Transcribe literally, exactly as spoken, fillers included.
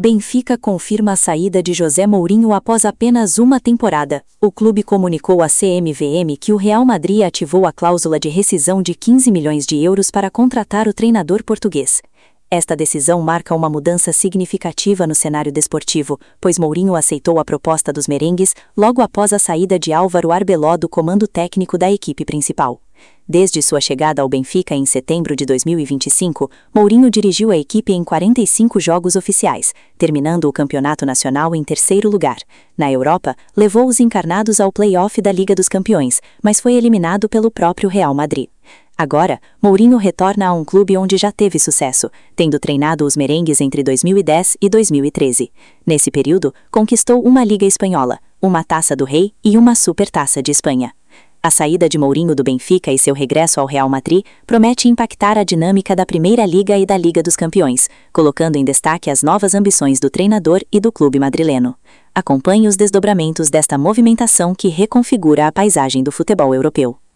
Benfica confirma a saída de José Mourinho após apenas uma temporada. O clube comunicou à C M V M que o Real Madrid ativou a cláusula de rescisão de quinze milhões de euros para contratar o treinador português. Esta decisão marca uma mudança significativa no cenário desportivo, pois Mourinho aceitou a proposta dos merengues logo após a saída de Álvaro Arbeloa do comando técnico da equipe principal. Desde sua chegada ao Benfica em setembro de dois mil e vinte e cinco, Mourinho dirigiu a equipe em quarenta e cinco jogos oficiais, terminando o campeonato nacional em terceiro lugar. Na Europa, levou os encarnados ao play-off da Liga dos Campeões, mas foi eliminado pelo próprio Real Madrid. Agora, Mourinho retorna a um clube onde já teve sucesso, tendo treinado os merengues entre dois mil e dez e dois mil e treze. Nesse período, conquistou uma Liga Espanhola, uma Taça do Rei e uma Supertaça de Espanha. A saída de Mourinho do Benfica e seu regresso ao Real Madrid promete impactar a dinâmica da Primeira Liga e da Liga dos Campeões, colocando em destaque as novas ambições do treinador e do clube madrileno. Acompanhe os desdobramentos desta movimentação que reconfigura a paisagem do futebol europeu.